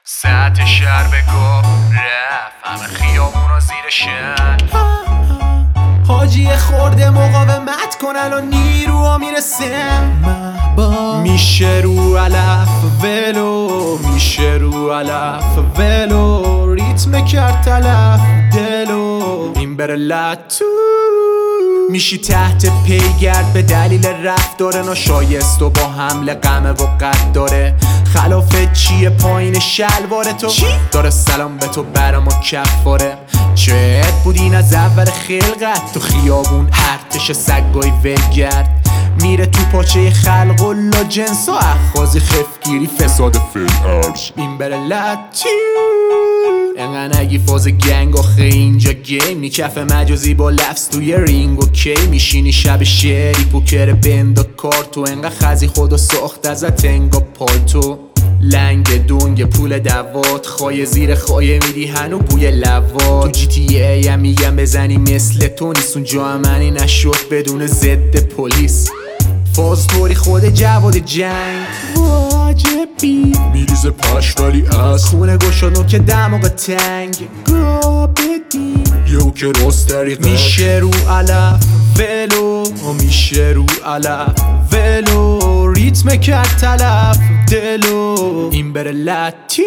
ساعت شهر بگو رفت همه خیابونا زیر شن حاجی خورده مقاومت کن الان نیروها میرسه میشه رو علف ولو میشه رو علف ولو ریتم کرد تلف دلو این بره لطو میشی تحت پیگرد به دلیل رفتار ناشایست و با حمله غمه و قد داره خلافه چیه پایین شلوار تو داره سلام به تو برام و کفاره چهت بودین از اول خلقت تو خیابون ارتش سگای ولگرد میره تو پاچه خلق و لا جنس و اخوازی خفگیری فساد فلعرز این بره لطیون انقدر نگی فاز گنگ آخه اینجا گیم نی کف مجازی با لفظ توی رینگ و کی میشینی شب شعری پوکر بند و کارتو انقدر خزی خودو ساخت ازت انگا پالتو لنگ دونگ پول دوات خواهی زیر خواهی میدی هنو بوی لوات تو جی تی ای هم میگم بزنی مثل تو نیست اونجا امنی نشد بدون ضد پلیس فاز طوری خود جواد جنگ واجبی میریزه پش ولی از خونه گشادو که دماغ تنگ گا بدی یهو که راست دریقه میشه رو علف ولو میشه رو علف ولو ریتم کرد تلف دلو این بره لطیون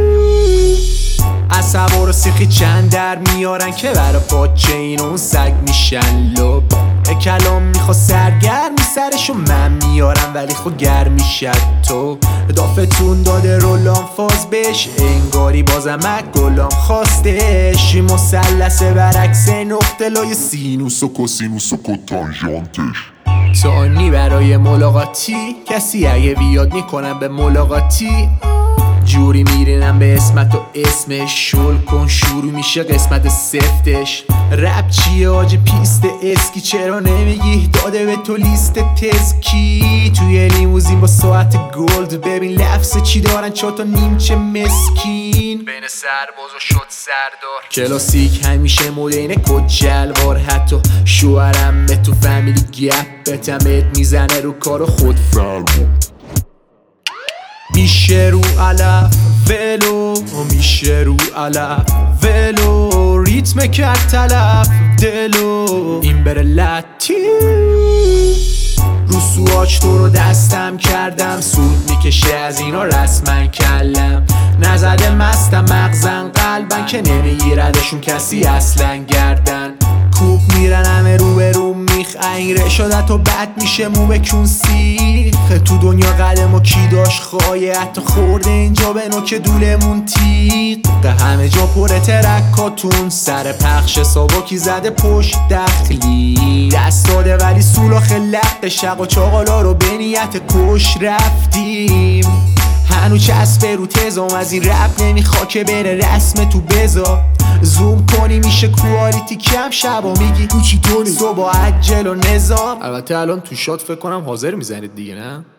عصبا رو سیخی چند در میارن که برا پاچه این اون سگ میشن لب کلام میخوا سرگرمی سرشو من میارم ولی خود گرمی شد تو دافتون داده رولان فاز بش انگاری بازم گلام خواستش مثلثه برعکس نقطه لای سینوس و کوسینوس و کوتانژانتش تانی برای ملاقاتی کسی اگه بیاد میکنم به ملاقاتی جوری میرینم به اسمت و اسمش شل کن شروع میشه قسمت سفتش رپ چیه آج پیست اسکی چرا نمیگی داده به تو لیست تزکی توی لیموزین با ساعت گلد ببین لفظ چی دارن چهار تا نیمچه مسکین بین سرباز و شد سردار کلاسیک همیشه مدین کد شلوار حتی شوهرم به تو فامیلی گپ بتمت میزنه رو کار خود فرمون میشه رو علف ولو میشه رو علف ولو ریتم کرد تلف دلو این بره لطیون رو سواج تو رو دستم کردم سود میکشه از اینا رسما کلم نزده مستم مغزن قلبن که نمیگیردشون کسی اصلا گردن کوب میرن همه رو به رو میخ اینگره شده تو بد میشه مو بکون سیخ تو دنیا قدم و کی داشت خواهی حتی خورده اینجا به نوک دولمون تیق همه جا پر ترکاتون سر پخش ساواکی زده پشت دخلی دست داده ولی سولاخ لق شق و چاقالا رو به نیت کش رفتیم هنو چسبه رو تزام از این رپ نمیخوا که بره رسم تو بزا زوم کنی میشه کوالیتی کم شبا میگی کوچی تونی صبح عجل و نظام البته الان تو شات فکر کنم حاضر میزنید دیگه نه